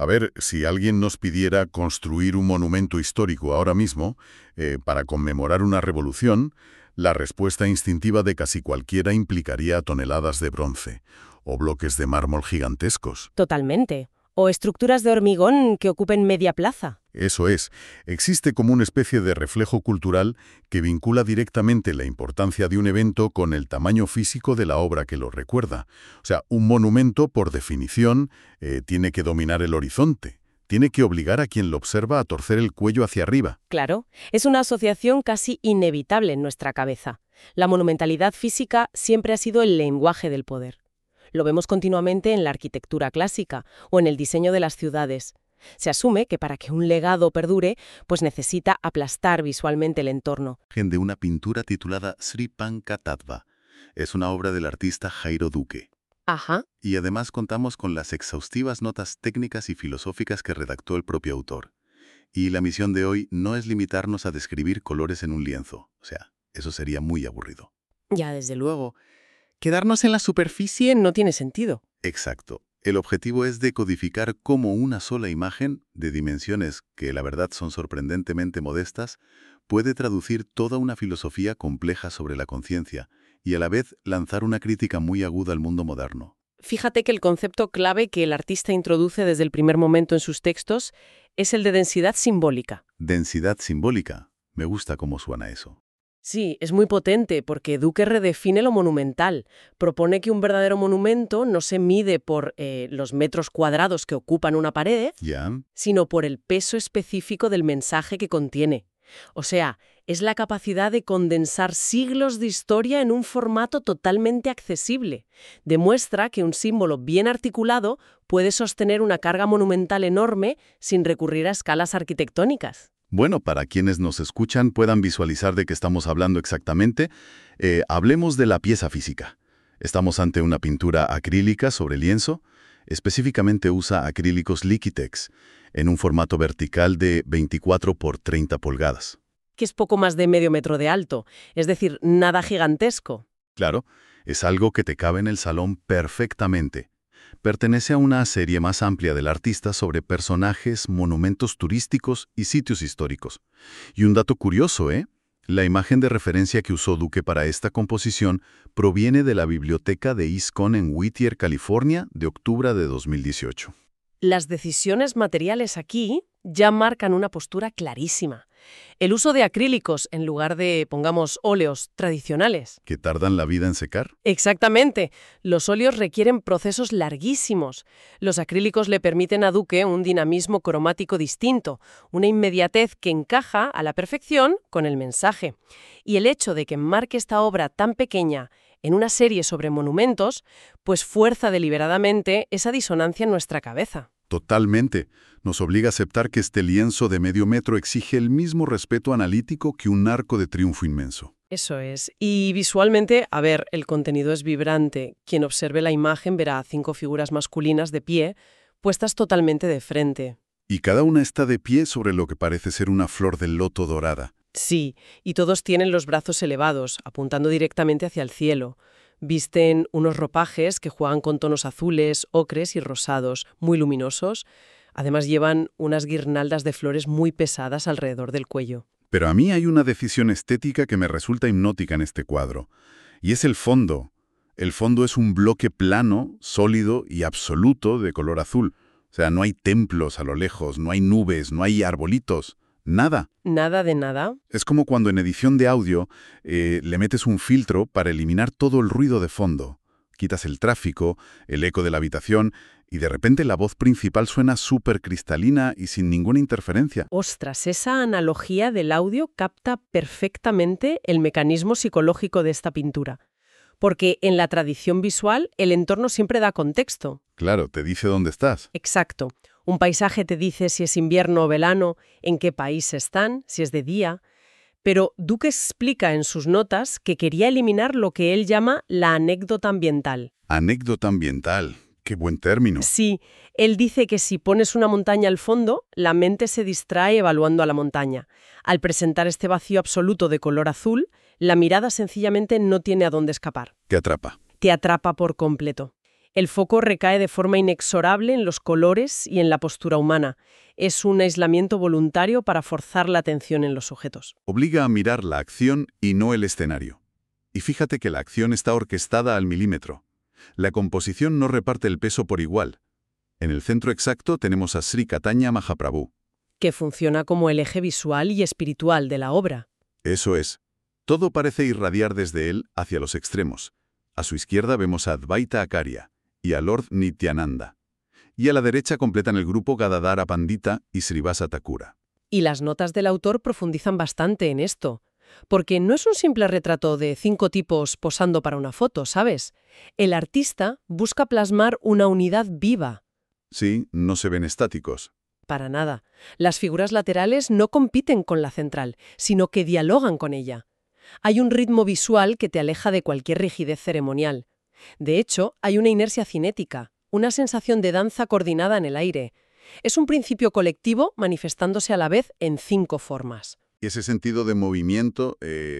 A ver, si alguien nos pidiera construir un monumento histórico ahora mismo, para conmemorar una revolución, la respuesta instintiva de casi cualquiera implicaría toneladas de bronce o bloques de mármol gigantescos. Totalmente. O estructuras de hormigón que ocupen media plaza. Eso es, existe como una especie de reflejo cultural que vincula directamente la importancia de un evento con el tamaño físico de la obra que lo recuerda. O sea, un monumento, por definición, tiene que dominar el horizonte, tiene que obligar a quien lo observa a torcer el cuello hacia arriba. Claro, es una asociación casi inevitable en nuestra cabeza. La monumentalidad física siempre ha sido el lenguaje del poder. Lo vemos continuamente en la arquitectura clásica o en el diseño de las ciudades. Se asume que para que un legado perdure, pues necesita aplastar visualmente el entorno. De una pintura titulada Sri Pankatattva. Es una obra del artista Jairo Duque. Ajá. Y además contamos con las exhaustivas notas técnicas y filosóficas que redactó el propio autor. Y la misión de hoy no es limitarnos a describir colores en un lienzo. O sea, eso sería muy aburrido. Ya, desde luego. Quedarnos en la superficie no tiene sentido. Exacto. El objetivo es decodificar cómo una sola imagen, de dimensiones que la verdad son sorprendentemente modestas, puede traducir toda una filosofía compleja sobre la conciencia y a la vez lanzar una crítica muy aguda al mundo moderno. Fíjate que el concepto clave que el artista introduce desde el primer momento en sus textos es el de densidad simbólica. Densidad simbólica. Me gusta cómo suena eso. Sí, es muy potente porque Duque redefine lo monumental. Propone que un verdadero monumento no se mide por los metros cuadrados que ocupan una pared, ¿Ya? sino por el peso específico del mensaje que contiene. O sea, es la capacidad de condensar siglos de historia en un formato totalmente accesible. Demuestra que un símbolo bien articulado puede sostener una carga monumental enorme sin recurrir a escalas arquitectónicas. Bueno, para quienes nos escuchan puedan visualizar de qué estamos hablando exactamente, hablemos de la pieza física. Estamos ante una pintura acrílica sobre lienzo. Específicamente usa acrílicos Liquitex, en un formato vertical de 24 por 30 pulgadas. Que es poco más de medio metro de alto, es decir, nada gigantesco. Claro, es algo que te cabe en el salón perfectamente. Pertenece a una serie más amplia del artista sobre personajes, monumentos turísticos y sitios históricos. Y un dato curioso, la imagen de referencia que usó Duque para esta composición proviene de la biblioteca de ISKCON en Whittier, California, de octubre de 2018. Las decisiones materiales aquí ya marcan una postura clarísima. El uso de acrílicos en lugar de, pongamos, óleos tradicionales. ¿Que tardan la vida en secar? Exactamente. Los óleos requieren procesos larguísimos. Los acrílicos le permiten a Duque un dinamismo cromático distinto, una inmediatez que encaja a la perfección con el mensaje. Y el hecho de que marque esta obra tan pequeña en una serie sobre monumentos, pues fuerza deliberadamente esa disonancia en nuestra cabeza. Totalmente. Nos obliga a aceptar que este lienzo de medio metro exige el mismo respeto analítico que un arco de triunfo inmenso. Eso es. Y visualmente, a ver, el contenido es vibrante. Quien observe la imagen verá 5 figuras masculinas de pie, puestas totalmente de frente. Y cada una está de pie sobre lo que parece ser una flor del loto dorada. Sí, y todos tienen los brazos elevados, apuntando directamente hacia el cielo. Visten unos ropajes que juegan con tonos azules, ocres y rosados, muy luminosos. Además llevan unas guirnaldas de flores muy pesadas alrededor del cuello. Pero a mí hay una decisión estética que me resulta hipnótica en este cuadro. Y es el fondo. El fondo es un bloque plano, sólido y absoluto de color azul. O sea, no hay templos a lo lejos, no hay nubes, no hay arbolitos. Nada. Nada de nada. Es como cuando en edición de audio le metes un filtro para eliminar todo el ruido de fondo. Quitas el tráfico, el eco de la habitación y de repente la voz principal suena súper cristalina y sin ninguna interferencia. Ostras, esa analogía del audio capta perfectamente el mecanismo psicológico de esta pintura. Porque en la tradición visual el entorno siempre da contexto. Claro, te dice dónde estás. Exacto. Un paisaje te dice si es invierno o verano, en qué país están, si es de día. Pero Duque explica en sus notas que quería eliminar lo que él llama la anécdota ambiental. Anécdota ambiental. Qué buen término. Sí, él dice que si pones una montaña al fondo, la mente se distrae evaluando a la montaña. Al presentar este vacío absoluto de color azul, la mirada sencillamente no tiene a dónde escapar. Te atrapa. Te atrapa por completo. El foco recae de forma inexorable en los colores y en la postura humana. Es un aislamiento voluntario para forzar la atención en los sujetos. Obliga a mirar la acción y no el escenario. Y fíjate que la acción está orquestada al milímetro. La composición no reparte el peso por igual. En el centro exacto tenemos a Sri Caitanya Mahaprabhu. Que funciona como el eje visual y espiritual de la obra. Eso es. Todo parece irradiar desde él hacia los extremos. A su izquierda vemos a Advaita Acharya y a Lord Nityananda. Y a la derecha completan el grupo Gadadhara Pandita y Srivasa Thakura. Y las notas del autor profundizan bastante en esto. Porque no es un simple retrato de 5 tipos posando para una foto, ¿sabes? El artista busca plasmar una unidad viva. Sí, no se ven estáticos. Para nada. Las figuras laterales no compiten con la central, sino que dialogan con ella. Hay un ritmo visual que te aleja de cualquier rigidez ceremonial. De hecho, hay una inercia cinética, una sensación de danza coordinada en el aire. Es un principio colectivo manifestándose a la vez en 5 formas. Y ese sentido de movimiento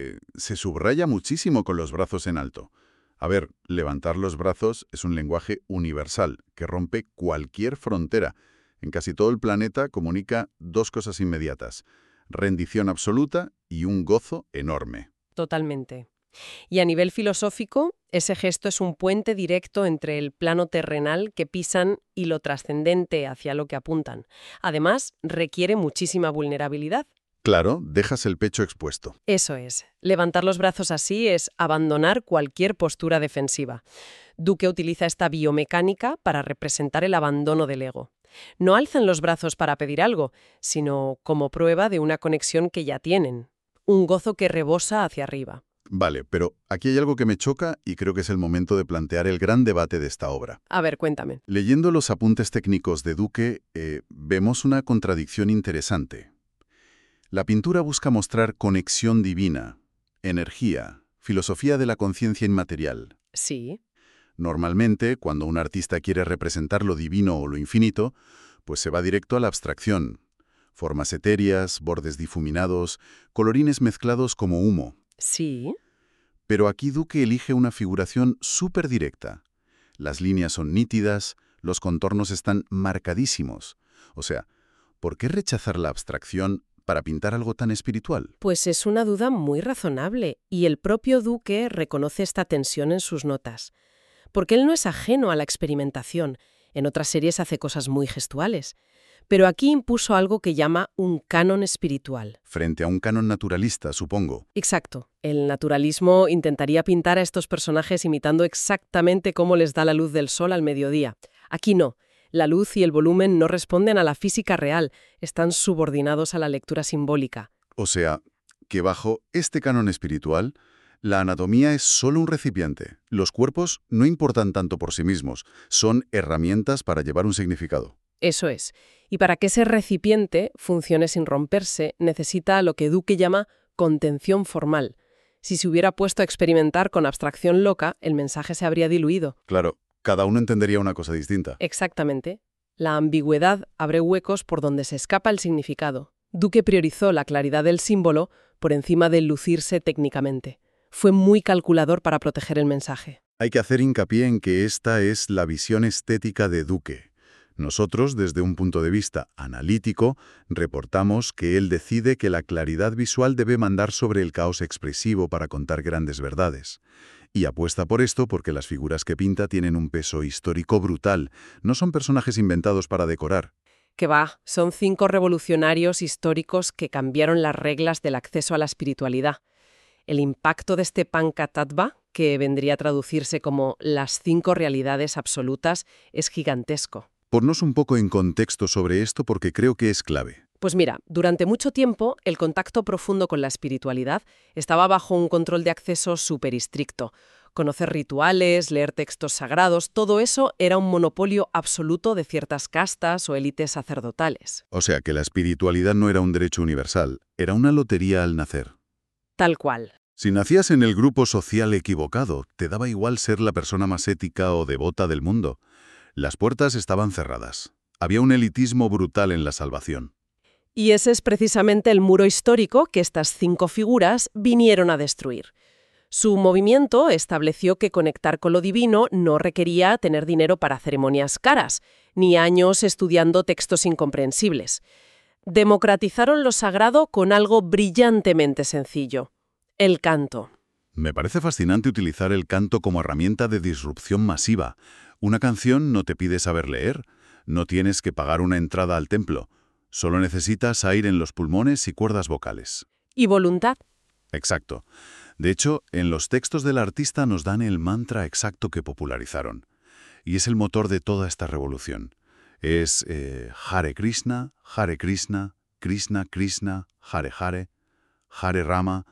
se subraya muchísimo con los brazos en alto. A ver, levantar los brazos es un lenguaje universal que rompe cualquier frontera. En casi todo el planeta comunica 2 cosas inmediatas: rendición absoluta y un gozo enorme. Totalmente. Y a nivel filosófico, ese gesto es un puente directo entre el plano terrenal que pisan y lo trascendente hacia lo que apuntan. Además, requiere muchísima vulnerabilidad. Claro, dejas el pecho expuesto. Eso es. Levantar los brazos así es abandonar cualquier postura defensiva. Duque utiliza esta biomecánica para representar el abandono del ego. No alzan los brazos para pedir algo, sino como prueba de una conexión que ya tienen. Un gozo que rebosa hacia arriba. Vale, pero aquí hay algo que me choca y creo que es el momento de plantear el gran debate de esta obra. A ver, cuéntame. Leyendo los apuntes técnicos de Duque, vemos una contradicción interesante. La pintura busca mostrar conexión divina, energía, filosofía de la conciencia inmaterial. Sí. Normalmente, cuando un artista quiere representar lo divino o lo infinito, pues se va directo a la abstracción. Formas etéreas, bordes difuminados, colorines mezclados como humo. Sí. Pero aquí Duque elige una figuración súper directa. Las líneas son nítidas, los contornos están marcadísimos. O sea, ¿por qué rechazar la abstracción para pintar algo tan espiritual? Pues es una duda muy razonable, y el propio Duque reconoce esta tensión en sus notas. Porque él no es ajeno a la experimentación. En otras series hace cosas muy gestuales. Pero aquí impuso algo que llama un canon espiritual. Frente a un canon naturalista, supongo. Exacto. El naturalismo intentaría pintar a estos personajes imitando exactamente cómo les da la luz del sol al mediodía. Aquí no. La luz y el volumen no responden a la física real, están subordinados a la lectura simbólica. O sea, que bajo este canon espiritual, la anatomía es solo un recipiente. Los cuerpos no importan tanto por sí mismos, son herramientas para llevar un significado. Eso es. Y para que ese recipiente funcione sin romperse, necesita lo que Duque llama contención formal. Si se hubiera puesto a experimentar con abstracción loca, el mensaje se habría diluido. Claro, cada uno entendería una cosa distinta. Exactamente. La ambigüedad abre huecos por donde se escapa el significado. Duque priorizó la claridad del símbolo por encima de lucirse técnicamente. Fue muy calculador para proteger el mensaje. Hay que hacer hincapié en que esta es la visión estética de Duque. Nosotros, desde un punto de vista analítico, reportamos que él decide que la claridad visual debe mandar sobre el caos expresivo para contar grandes verdades. Y apuesta por esto porque las figuras que pinta tienen un peso histórico brutal, no son personajes inventados para decorar. Que va, son 5 revolucionarios históricos que cambiaron las reglas del acceso a la espiritualidad. El impacto de este Panchatattva, que vendría a traducirse como las 5 realidades absolutas, es gigantesco. Ponnos un poco en contexto sobre esto porque creo que es clave. Pues mira, durante mucho tiempo el contacto profundo con la espiritualidad estaba bajo un control de acceso súper estricto. Conocer rituales, leer textos sagrados, todo eso era un monopolio absoluto de ciertas castas o élites sacerdotales. O sea que la espiritualidad no era un derecho universal, era una lotería al nacer. Tal cual. Si nacías en el grupo social equivocado, te daba igual ser la persona más ética o devota del mundo. Las puertas estaban cerradas. Había un elitismo brutal en la salvación. Y ese es precisamente el muro histórico que estas 5 figuras vinieron a destruir. Su movimiento estableció que conectar con lo divino no requería tener dinero para ceremonias caras, ni años estudiando textos incomprensibles. Democratizaron lo sagrado con algo brillantemente sencillo: el canto. Me parece fascinante utilizar el canto como herramienta de disrupción masiva. Una canción no te pide saber leer, no tienes que pagar una entrada al templo, solo necesitas aire en los pulmones y cuerdas vocales. ¿Y voluntad? Exacto. De hecho, en los textos del artista nos dan el mantra exacto que popularizaron. Y es el motor de toda esta revolución. Es Hare Krishna, Krishna Krishna, Hare Hare, Hare Rama,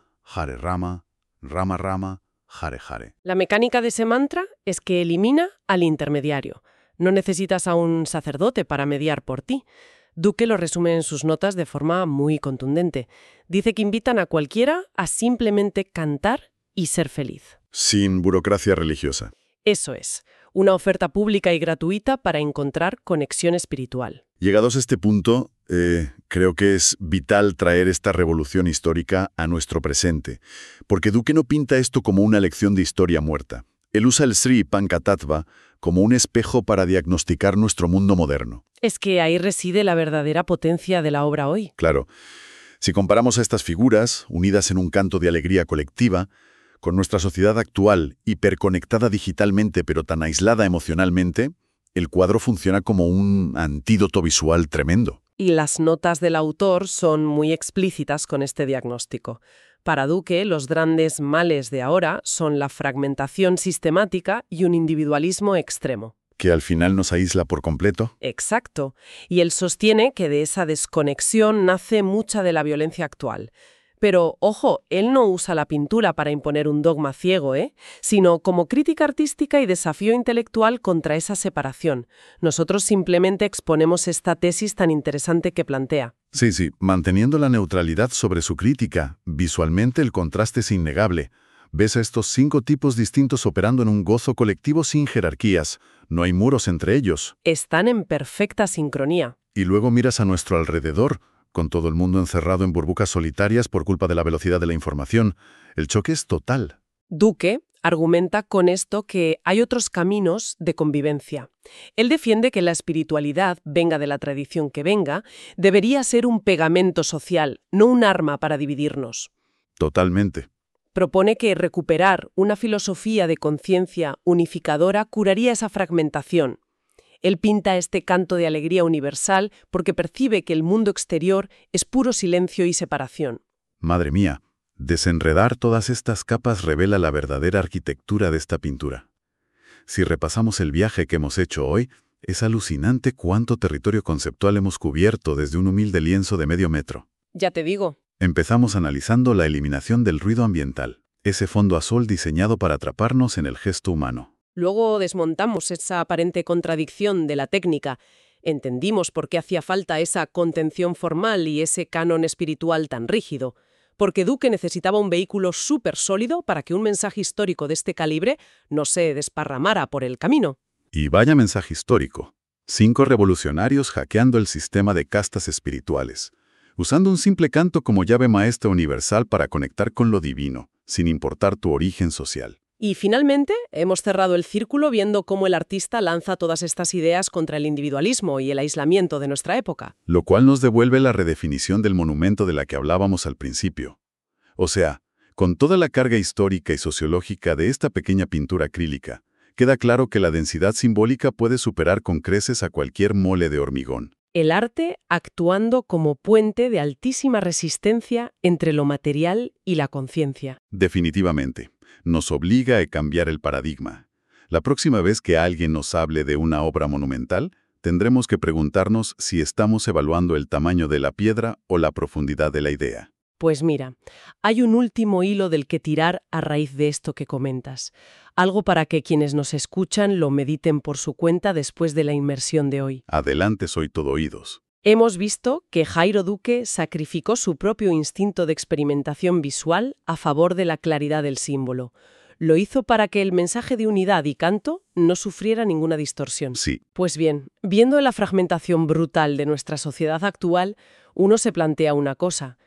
Rama Rama, Hare Hare. La mecánica de ese mantra es que elimina al intermediario. No necesitas a un sacerdote para mediar por ti. Duque lo resume en sus notas de forma muy contundente. Dice que invitan a cualquiera a simplemente cantar y ser feliz. Sin burocracia religiosa. Eso es, una oferta pública y gratuita para encontrar conexión espiritual. Llegados a este punto, creo que es vital traer esta revolución histórica a nuestro presente, porque Duque no pinta esto como una lección de historia muerta. Él usa el Sri Panchatattva como un espejo para diagnosticar nuestro mundo moderno. Es que ahí reside la verdadera potencia de la obra hoy. Claro, si comparamos a estas figuras, unidas en un canto de alegría colectiva, con nuestra sociedad actual, hiperconectada digitalmente pero tan aislada emocionalmente, el cuadro funciona como un antídoto visual tremendo. Y las notas del autor son muy explícitas con este diagnóstico. Para Duque, los grandes males de ahora son la fragmentación sistemática y un individualismo extremo. ¿Que al final nos aísla por completo? Exacto. Y él sostiene que de esa desconexión nace mucha de la violencia actual. Pero, ojo, él no usa la pintura para imponer un dogma ciego, sino como crítica artística y desafío intelectual contra esa separación. Nosotros simplemente exponemos esta tesis tan interesante que plantea. Sí, manteniendo la neutralidad sobre su crítica, visualmente el contraste es innegable. Ves a estos 5 tipos distintos operando en un gozo colectivo sin jerarquías. No hay muros entre ellos. Están en perfecta sincronía. Y luego miras a nuestro alrededor, con todo el mundo encerrado en burbujas solitarias por culpa de la velocidad de la información. El choque es total. Duque argumenta con esto que hay otros caminos de convivencia. Él defiende que la espiritualidad, venga de la tradición que venga, debería ser un pegamento social, no un arma para dividirnos. Totalmente. Propone que recuperar una filosofía de conciencia unificadora curaría esa fragmentación. Él pinta este canto de alegría universal porque percibe que el mundo exterior es puro silencio y separación. Madre mía, desenredar todas estas capas revela la verdadera arquitectura de esta pintura. Si repasamos el viaje que hemos hecho hoy, es alucinante cuánto territorio conceptual hemos cubierto desde un humilde lienzo de medio metro. Ya te digo. Empezamos analizando la eliminación del ruido ambiental, ese fondo azul diseñado para atraparnos en el gesto humano. Luego desmontamos esa aparente contradicción de la técnica. Entendimos por qué hacía falta esa contención formal y ese canon espiritual tan rígido. Porque Duque necesitaba un vehículo súper sólido para que un mensaje histórico de este calibre no se desparramara por el camino. Y vaya mensaje histórico. 5 revolucionarios hackeando el sistema de castas espirituales, usando un simple canto como llave maestra universal para conectar con lo divino, sin importar tu origen social. Y finalmente, hemos cerrado el círculo viendo cómo el artista lanza todas estas ideas contra el individualismo y el aislamiento de nuestra época. Lo cual nos devuelve la redefinición del monumento de la que hablábamos al principio. O sea, con toda la carga histórica y sociológica de esta pequeña pintura acrílica, queda claro que la densidad simbólica puede superar con creces a cualquier mole de hormigón. El arte actuando como puente de altísima resistencia entre lo material y la conciencia. Definitivamente. Nos obliga a cambiar el paradigma. La próxima vez que alguien nos hable de una obra monumental, tendremos que preguntarnos si estamos evaluando el tamaño de la piedra o la profundidad de la idea. Pues mira, hay un último hilo del que tirar a raíz de esto que comentas. Algo para que quienes nos escuchan lo mediten por su cuenta después de la inmersión de hoy. Adelante, soy todo oídos. Hemos visto que Jairo Duque sacrificó su propio instinto de experimentación visual a favor de la claridad del símbolo. Lo hizo para que el mensaje de unidad y canto no sufriera ninguna distorsión. Sí. Pues bien, viendo la fragmentación brutal de nuestra sociedad actual, uno se plantea una cosa.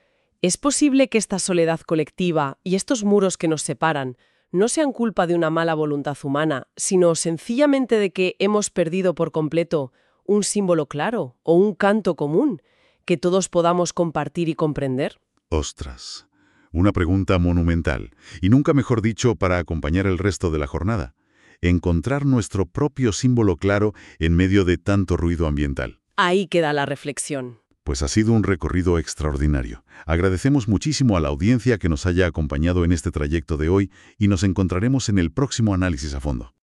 ¿Es posible que esta soledad colectiva y estos muros que nos separan no sean culpa de una mala voluntad humana, sino sencillamente de que hemos perdido por completo un símbolo claro o un canto común que todos podamos compartir y comprender? Ostras, una pregunta monumental, y nunca mejor dicho para acompañar el resto de la jornada. Encontrar nuestro propio símbolo claro en medio de tanto ruido ambiental. Ahí queda la reflexión. Pues ha sido un recorrido extraordinario. Agradecemos muchísimo a la audiencia que nos haya acompañado en este trayecto de hoy y nos encontraremos en el próximo análisis a fondo.